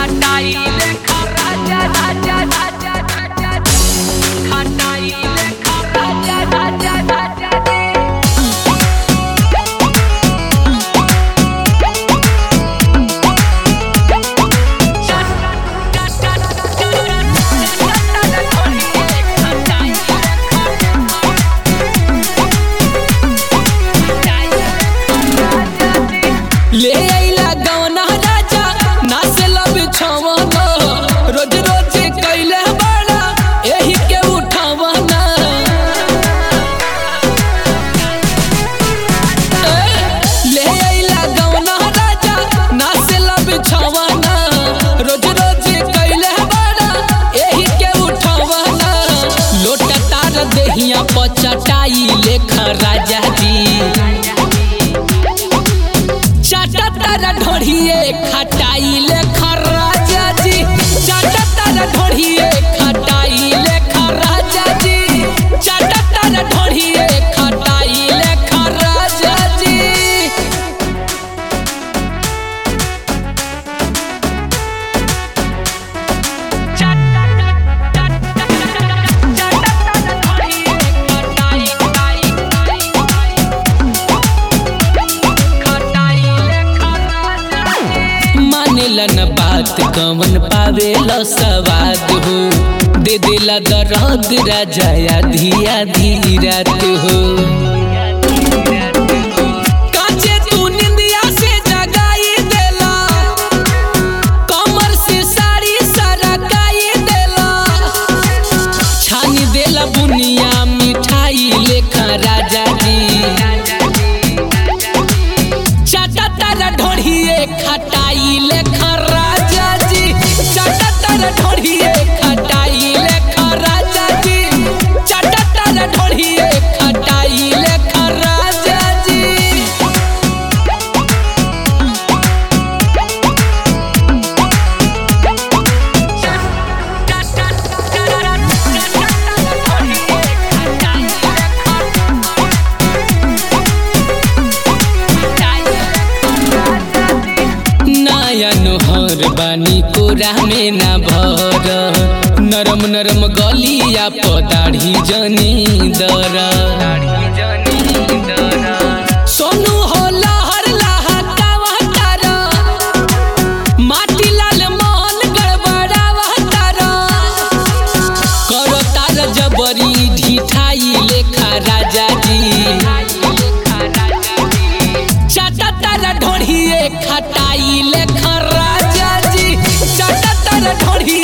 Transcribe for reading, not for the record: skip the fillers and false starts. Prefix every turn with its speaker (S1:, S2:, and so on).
S1: खटाई लेखा राजा राजा राजा राजा खटाई लेखा राजा राजा राजा
S2: ले आइला गवना राजा नासे लब छवना रोज रोज कैले बड़ा एही के उठावना ले आइला गवना राजा नासे लब छवना रोज रोज कैले बड़ा एही के उठावना लोटा तार देहिया पचटाई लेखा राजा जी चाटा तारा ढोढ़िए खटाई लेखा राजा जी चाटा तारा ढोढ़िए खटाई लेखा राजा जी चाटा तारा ढोढ़िए खटाई लेखा राजा जी मानेलन बात कवन पावेला सवाद हो दे देला दर्द राजा आधी आधी रात हो काचे तू निंदिया से जगाई देला कमर से साड़ी सरकाई देला छानी देला बुनिया मिठाई लेखा राजा जी चाटा तारा ढोढ़िए खटाई लेखा राजा जी चाटा तारा ढोढ़िए खटाई लेखा राजा जी चाटा तारा ढोढ़िए खटाई लेखा राजा जी नोहर बानी कोरा में ना भर नरम नरम गलिया पदाढ़ी जनी दर सोनू हो लहर लहकावा तारा माटी लाल मन गड़बड़ावा तारा करो तार जबरी ढिठाई लेखा राजा जी चाटा तारा ढोढ़िए खटाई लेखा राजा जी चाटा तारा ढोढ़िए